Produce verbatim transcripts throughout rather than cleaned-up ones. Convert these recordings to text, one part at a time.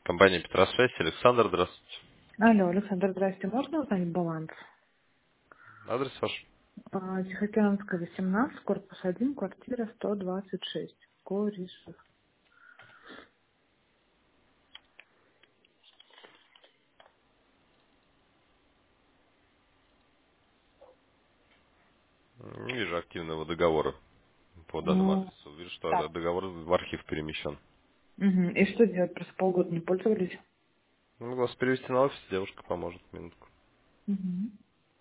Компания Петросвязь, Александр, здравствуйте. Алло, Александр, здрасте. Можно узнать баланс? Адрес ваш? А, Тихоокеанская, восемнадцать, корпус один, квартира сто двадцать шесть. Коришев. Не вижу активного договора по данному Ну, адресу. Вижу, что так. договор в архив перемещен. Мгм. И что делать? Просто полгода не пользовались? Ну, вас перевести на офис, девушка поможет. Минутку. Мгм.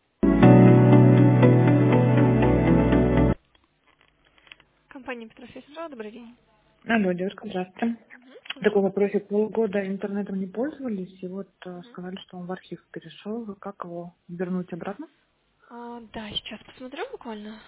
Компания Петросвязь, добрый день. Алло, девушка, здравствуйте. Мгм, Такой здравствуйте. вопросик. Полгода интернетом не пользовались, и вот э, Мгм. сказали, что он в архив перешел. Как его вернуть обратно? А, да, сейчас посмотрю буквально.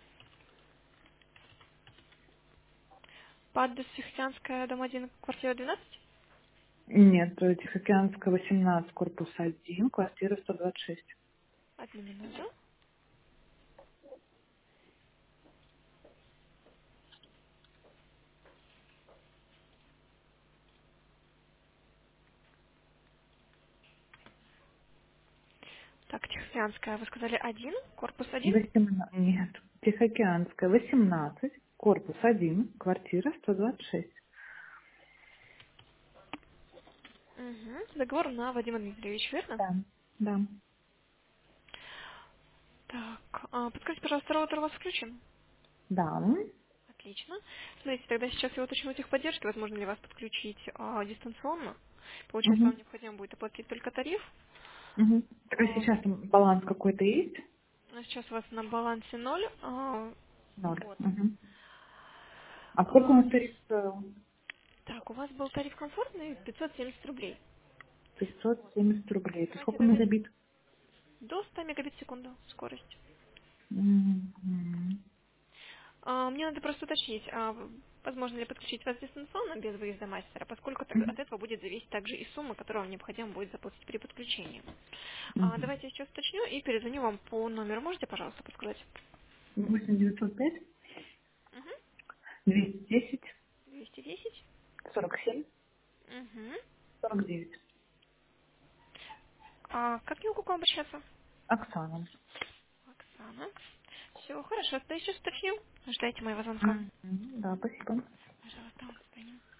По адресу Христианская, дом один, квартира двенадцать. Нет, э, Тихоокеанская, восемнадцать, корпус один, квартира сто двадцать шесть. Одну минуту. Так, Тихоокеанская, вы сказали один, корпус один. восемнадцать. Нет. Тихоокеанская, восемнадцать, корпус один, квартира сто двадцать шесть. Угу. Договор на Вадима Дмитриевича, верно? Да. Да. Так, а, подскажите, пожалуйста, роутер у вас включен? Да. Отлично. Смотрите, тогда сейчас я уточню техподдержки, возможно ли вас подключить а, дистанционно. Получается, Угу. вам необходимо будет оплатить только тариф. Угу. Так а А, сейчас там баланс какой-то есть? а сейчас у вас на балансе ноль. А, Ноль. вот. Угу. А сколько у А, нас тариф стоил? так, у вас был тариф комфортный пятьсот семьдесят рублей. пятьсот семьдесят рублей. Это Давайте сколько тогда мегабит? до ста мегабит в секунду скорость. Мгм. А, мне надо просто уточнить, а, возможно ли подключить вас дистанционно без выезда мастера, поскольку тогда от Мгм. этого будет зависеть также и сумма, которую вам необходимо будет заплатить при подключении. А, Мгм. давайте я сейчас уточню и перезвоню вам по номеру. Можете, пожалуйста, подсказать? восемь девятьсот пять, Угу. двести десять, двести десять. сорок семь, Угу. сорок девять. А как мне к вам обращаться? Оксана. Оксана. Все, хорошо, тогда я сейчас уточню. Ждайте моего звонка. Мгм. Да, спасибо. Пожалуйста, до свидания.